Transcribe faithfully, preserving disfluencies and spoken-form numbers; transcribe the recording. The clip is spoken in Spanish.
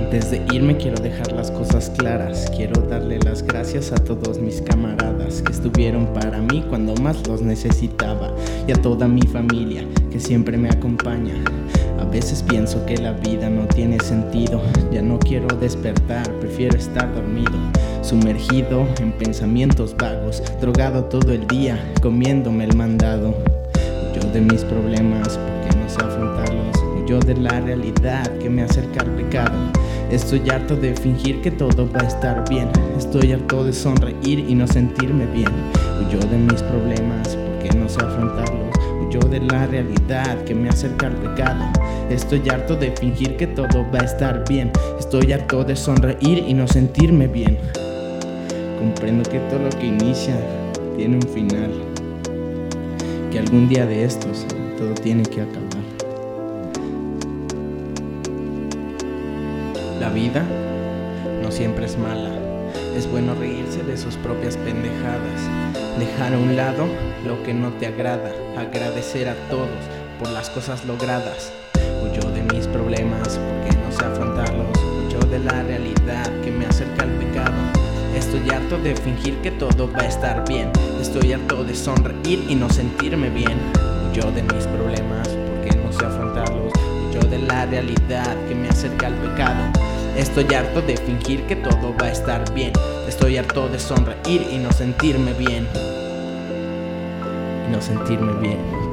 Antes de irme quiero dejar las cosas claras. Quiero darle las gracias a todos mis camaradas que estuvieron para mí cuando más los necesitaba, y a toda mi familia que siempre me acompaña. A veces pienso que la vida no tiene sentido. Ya no quiero despertar, prefiero estar dormido, sumergido en pensamientos vagos, drogado todo el día, comiéndome el mandado. Huyo de mis problemas porque no sé afrontarlos. Huyo de la realidad que me acerca al pecado. Estoy harto de fingir que todo va a estar bien. Estoy harto de sonreír y no sentirme bien. Huyo de mis problemas porque no sé afrontarlos. Huyo de la realidad que me acerca al pecado. Estoy harto de fingir que todo va a estar bien. Estoy harto de sonreír y no sentirme bien. Comprendo que todo lo que inicia tiene un final, que algún día de estos todo tiene que acabar. La vida no siempre es mala. Es bueno reírse de sus propias pendejadas, dejar a un lado lo que no te agrada, agradecer a todos por las cosas logradas. Huyo de mis problemas porque no sé afrontarlos. Huyo de la realidad que me acerca al pecado. Estoy harto de fingir que todo va a estar bien. Estoy harto de sonreír y no sentirme bien. Huyo de mis problemas porque no sé afrontarlos. Huyo de la realidad que me acerca al pecado. Estoy harto de fingir que todo va a estar bien. Estoy harto de sonreír y no sentirme bien. Y no sentirme bien.